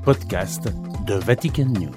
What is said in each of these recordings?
podcast de Vatican News.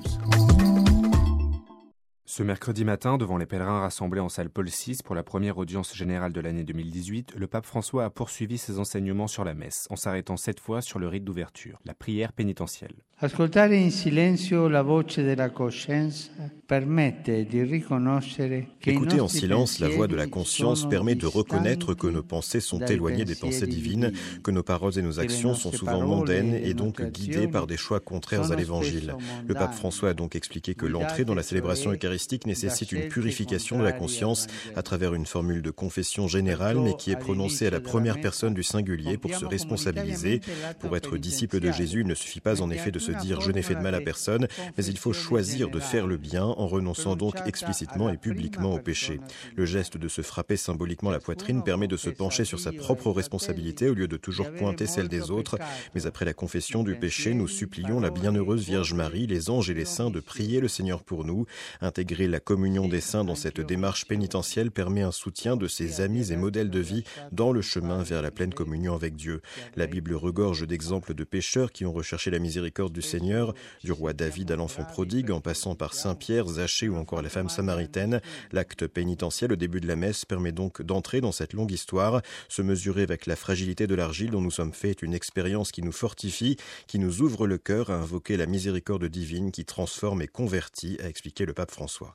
Ce mercredi matin, devant les pèlerins rassemblés en salle Paul VI pour la première audience générale de l'année 2018, le pape François a poursuivi ses enseignements sur la messe, en s'arrêtant cette fois sur le rite d'ouverture, la prière pénitentielle. Ascoltare in silenzio la voce della coscienza permette di riconoscere che Écouter en silence la voix de la conscience permet de reconnaître que nos pensées sont éloignées des pensées divines, que nos paroles et nos actions sont souvent mondaines et donc guidées par des choix contraires à l'Évangile. Le pape François a donc expliqué que l'entrée dans la célébration eucharistique nécessite une purification de la conscience à travers une formule de confession générale, mais qui est prononcée à la première personne du singulier pour se responsabiliser. Pour être disciple de Jésus, il ne suffit pas en effet de se dire « je n'ai fait de mal à personne », mais il faut choisir de faire le bien en renonçant donc explicitement et publiquement au péché. Le geste de se frapper symboliquement la poitrine permet de se pencher sur sa propre responsabilité au lieu de toujours pointer celle des autres. Mais après la confession du péché, nous supplions la bienheureuse Vierge Marie, les anges et les saints de prier le Seigneur pour nous. Intégrer la communion des saints dans cette démarche pénitentielle permet un soutien de ses amis et modèles de vie dans le chemin vers la pleine communion avec Dieu. La Bible regorge d'exemples de pécheurs qui ont recherché la miséricorde du Seigneur, du roi David à l'enfant prodigue, en passant par Saint Pierre, Zachée ou encore la femme samaritaine. L'acte pénitentiel au début de la messe permet donc d'entrer dans cette longue histoire. Se mesurer avec la fragilité de l'argile dont nous sommes faits est une expérience qui nous fortifie, qui nous ouvre le cœur à invoquer la miséricorde divine qui transforme et convertit, a expliqué le pape François.